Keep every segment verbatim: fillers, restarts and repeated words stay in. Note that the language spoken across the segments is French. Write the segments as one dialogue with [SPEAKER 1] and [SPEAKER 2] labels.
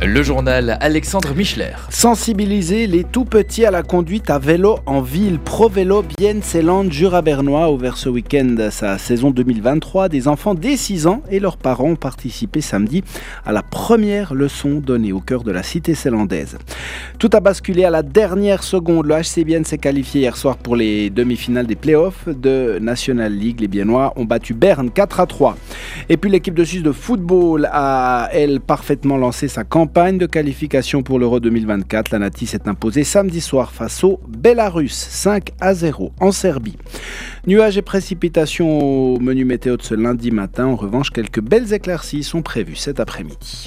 [SPEAKER 1] Le journal Alexandre Michler.
[SPEAKER 2] Sensibiliser les tout-petits à la conduite à vélo en ville. ProVélo Bienne-Seeland Jura-Bernois a ouvert ce week-end sa saison deux mille vingt-trois. Des enfants dès six ans et leurs parents ont participé samedi à la première leçon donnée au cœur de la cité sélandaise. Tout a basculé à la dernière seconde. Le H C Bienne s'est qualifié hier soir pour les demi-finales des playoffs de National League. Les Biennois ont battu Berne quatre à trois. Et puis l'équipe de Suisse de football a, elle, parfaitement lancé sa campagne de qualification pour l'Euro deux mille vingt-quatre. La Nati s'est imposée samedi soir face au Bélarus, cinq à zéro en Serbie. Nuages et précipitations au menu météo de ce lundi matin. En revanche, quelques belles éclaircies sont prévues cet après-midi.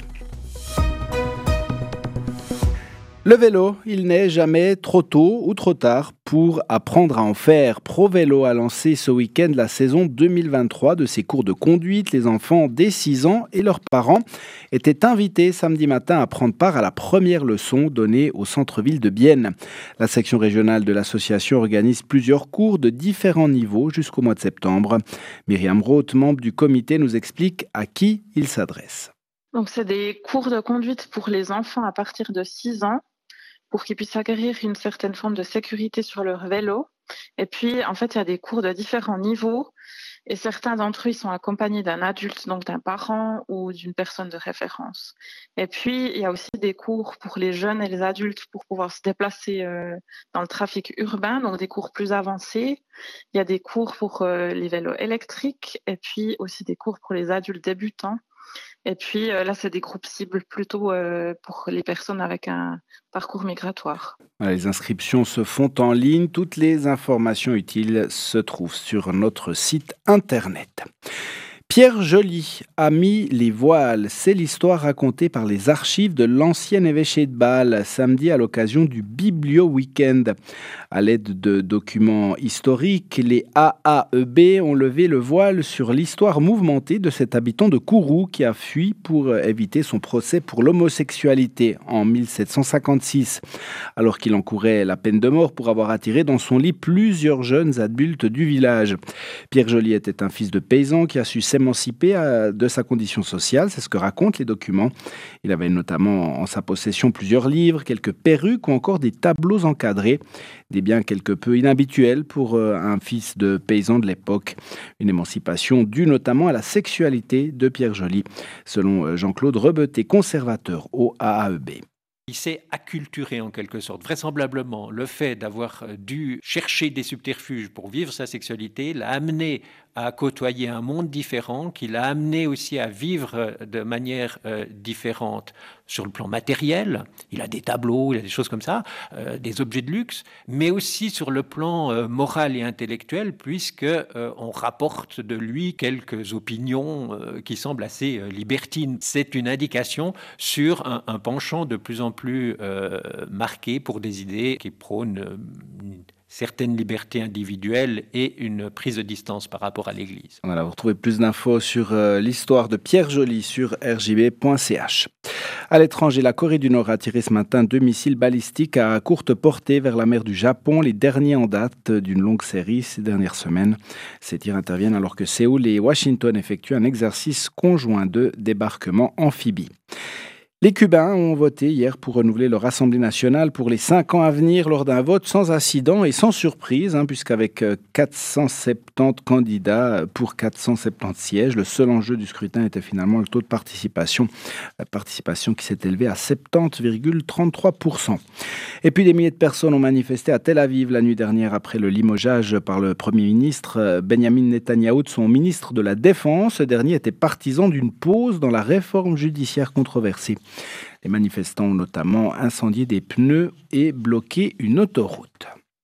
[SPEAKER 2] Le vélo, il n'est jamais trop tôt ou trop tard pour apprendre à en faire. ProVélo a lancé ce week-end la saison deux mille vingt-trois de ses cours de conduite. Les enfants dès six ans et leurs parents étaient invités samedi matin à prendre part à la première leçon donnée au centre-ville de Bienne. La section régionale de l'association organise plusieurs cours de différents niveaux jusqu'au mois de septembre. Myriam Roth, membre du comité, nous explique à qui il s'adresse.
[SPEAKER 3] Donc, c'est des cours de conduite pour les enfants à partir de six ans, pour qu'ils puissent acquérir une certaine forme de sécurité sur leur vélo. Et puis, en fait, il y a des cours de différents niveaux. Et certains d'entre eux, ils sont accompagnés d'un adulte, donc d'un parent ou d'une personne de référence. Et puis, il y a aussi des cours pour les jeunes et les adultes pour pouvoir se déplacer euh, dans le trafic urbain, donc des cours plus avancés. Il y a des cours pour euh, les vélos électriques et puis aussi des cours pour les adultes débutants. Et puis euh, là, c'est des groupes cibles plutôt euh, pour les personnes avec un parcours migratoire.
[SPEAKER 2] Les inscriptions se font en ligne. Toutes les informations utiles se trouvent sur notre site internet. Pierre Joly a mis les voiles. C'est l'histoire racontée par les archives de l'ancien évêché de Bâle samedi à l'occasion du Biblio Weekend. À l'aide de documents historiques, les A A E B ont levé le voile sur l'histoire mouvementée de cet habitant de Kourou qui a fui pour éviter son procès pour l'homosexualité en mille sept cent cinquante-six, alors qu'il encourait la peine de mort pour avoir attiré dans son lit plusieurs jeunes adultes du village. Pierre Joly était un fils de paysan qui a su s'émanciper de sa condition sociale, c'est ce que racontent les documents. Il avait notamment en sa possession plusieurs livres, quelques perruques ou encore des tableaux encadrés, des biens quelque peu inhabituels pour un fils de paysan de l'époque. Une émancipation due notamment à la sexualité de Pierre Joly, selon Jean-Claude Rebeté, conservateur au A A E B.
[SPEAKER 4] Il s'est acculturé en quelque sorte. Vraisemblablement, le fait d'avoir dû chercher des subterfuges pour vivre sa sexualité l'a amené à côtoyer un monde différent, qui l'a amené aussi à vivre de manière euh, différente sur le plan matériel. Il a des tableaux, il a des choses comme ça, euh, des objets de luxe, mais aussi sur le plan euh, moral et intellectuel, puisque euh, on rapporte de lui quelques opinions euh, qui semblent assez euh, libertines. C'est une indication sur un, un penchant de plus en plus euh, marqué pour des idées qui prônent euh, une certaines libertés individuelles et une prise de distance par rapport à l'Église.
[SPEAKER 2] Voilà, vous retrouvez plus d'infos sur euh, l'histoire de Pierre Joly sur r j b point c h. À l'étranger, la Corée du Nord a tiré ce matin deux missiles balistiques à courte portée vers la mer du Japon, les derniers en date d'une longue série ces dernières semaines. Ces tirs interviennent alors que Séoul et Washington effectuent un exercice conjoint de débarquement amphibie. Les Cubains ont voté hier pour renouveler leur Assemblée nationale pour les cinq ans à venir lors d'un vote sans incident et sans surprise, hein, puisqu'avec quatre cent soixante-dix candidats pour quatre cent soixante-dix sièges, le seul enjeu du scrutin était finalement le taux de participation, la participation qui s'est élevée à soixante-dix virgule trente-trois pour cent. Et puis des milliers de personnes ont manifesté à Tel Aviv la nuit dernière après le limogeage par le Premier ministre Benjamin Netanyahou de son ministre de la Défense. Ce dernier était partisan d'une pause dans la réforme judiciaire controversée. Les manifestants ont notamment incendié des pneus et bloqué une autoroute.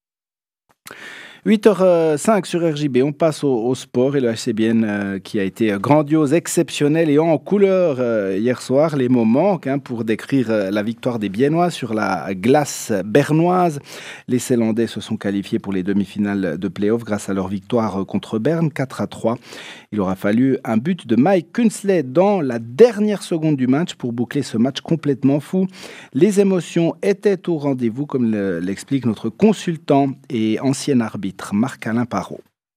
[SPEAKER 2] huit heures cinq sur R J B, on passe au, au sport et le H C Bienne euh, qui a été grandiose, exceptionnel et en couleur euh, hier soir. Les mots manquent hein, pour décrire euh, la victoire des Biennois sur la glace bernoise. Les Sélandais se sont qualifiés pour les demi-finales de play-off grâce à leur victoire contre Berne, quatre à trois. Il aura fallu un but de Mike Kunsley dans la dernière seconde du match pour boucler ce match complètement fou. Les émotions étaient au rendez-vous, comme l'explique notre consultant et ancien arbitre Marc-Alain Parot.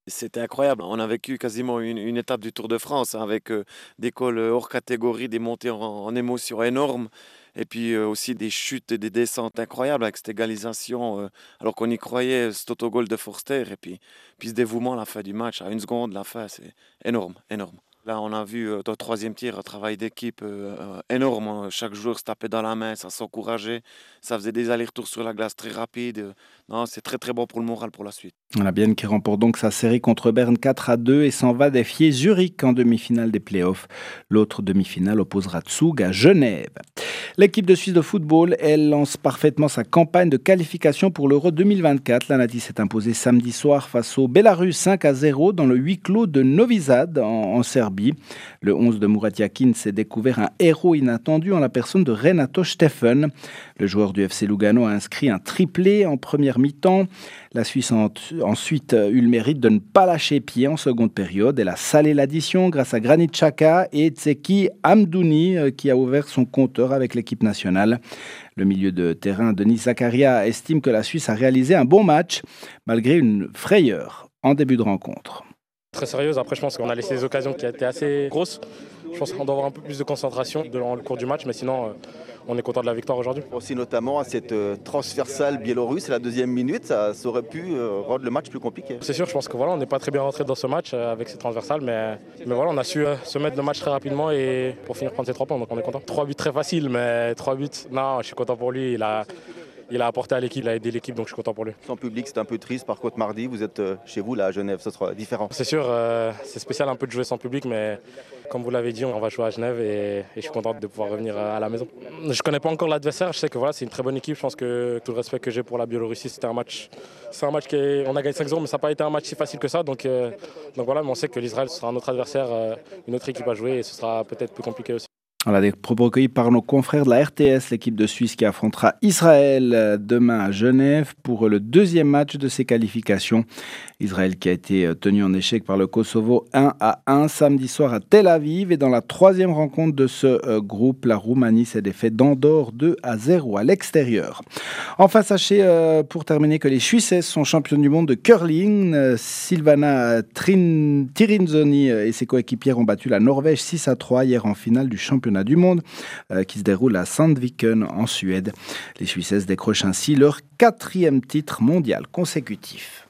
[SPEAKER 5] C'était incroyable. On a vécu quasiment une, une étape du Tour de France hein, avec euh, des cols hors catégorie, des montées en, en émotion énormes et puis euh, aussi des chutes et des descentes incroyables avec cette égalisation euh, alors qu'on y croyait, cet autogol de Forster et puis, puis ce dévouement à la fin du match, à une seconde la fin, c'est énorme, énorme. Là, on a vu euh, dans le troisième tir un travail d'équipe euh, euh, énorme. Hein. Chaque joueur se tapait dans la main, ça s'encourageait. Ça faisait des allers-retours sur la glace très rapides. Euh, Non, c'est très très bon pour le moral pour la suite.
[SPEAKER 2] La Bienne qui remporte donc sa série contre Berne quatre à deux et s'en va défier Zurich en demi-finale des playoffs. L'autre demi-finale opposera Zug à Genève. L'équipe de Suisse de football, elle lance parfaitement sa campagne de qualification pour l'Euro deux mille vingt-quatre. La Nati s'est imposée samedi soir face au Bélarus cinq à zéro dans le huis clos de Novi Sad en, en Serbie. Le onze de Murat Yakin s'est découvert un héros inattendu en la personne de Renato Steffen. Le joueur du F C Lugano a inscrit un triplé en première mi-temps. La Suisse a ensuite eu le mérite de ne pas lâcher pied en seconde période. Elle a salé l'addition grâce à Granit Xhaka et Tseki Hamdouni qui a ouvert son compteur avec l'équipe nationale. Le milieu de terrain Denis Zakaria estime que la Suisse a réalisé un bon match malgré une frayeur en début de rencontre.
[SPEAKER 6] Très sérieuse, après je pense qu'on a laissé des occasions qui étaient assez grosses. Je pense qu'on doit avoir un peu plus de concentration dans le cours du match, mais sinon on est content de la victoire aujourd'hui.
[SPEAKER 7] Aussi notamment à cette transversale biélorusse, la deuxième minute, ça, ça aurait pu rendre le match plus compliqué.
[SPEAKER 6] C'est sûr, je pense que voilà, on n'est pas très bien rentré dans ce match avec ces transversales, mais, mais voilà, on a su se mettre le match très rapidement et pour finir prendre ces trois points, donc on est content. Trois buts très faciles, mais trois buts, non, je suis content pour lui. Il a, Il a apporté à l'équipe, il a aidé l'équipe, donc je suis content pour lui.
[SPEAKER 7] Sans public, c'est un peu triste. Par contre, mardi, vous êtes chez vous, là, à Genève, ce sera différent.
[SPEAKER 6] C'est sûr, euh, c'est spécial un peu de jouer sans public, mais comme vous l'avez dit, on va jouer à Genève et, et je suis content de pouvoir revenir à la maison. Je ne connais pas encore l'adversaire, je sais que voilà, c'est une très bonne équipe. Je pense que tout le respect que j'ai pour la Biélorussie, c'était un match, c'est un match qui est, on a gagné cinq zéro, mais ça n'a pas été un match si facile que ça. Donc, euh, donc voilà, mais on sait que l'Israël sera un autre adversaire, euh, une autre équipe à jouer et ce sera peut-être plus compliqué aussi.
[SPEAKER 2] Voilà des propos recueillis par nos confrères de la R T S, l'équipe de Suisse qui affrontera Israël demain à Genève pour le deuxième match de ses qualifications. Israël qui a été tenu en échec par le Kosovo un à un samedi soir à Tel Aviv. Et dans la troisième rencontre de ce groupe, la Roumanie s'est défaite d'Andorre deux à zéro à l'extérieur. Enfin, sachez euh, pour terminer que les Suisses sont championnes du monde de curling. Euh, Silvana Trin- Tirinzoni et ses coéquipières ont battu la Norvège six à trois hier en finale du championnat du monde euh, qui se déroule à Sandviken en Suède. Les Suisses décrochent ainsi leur quatrième titre mondial consécutif.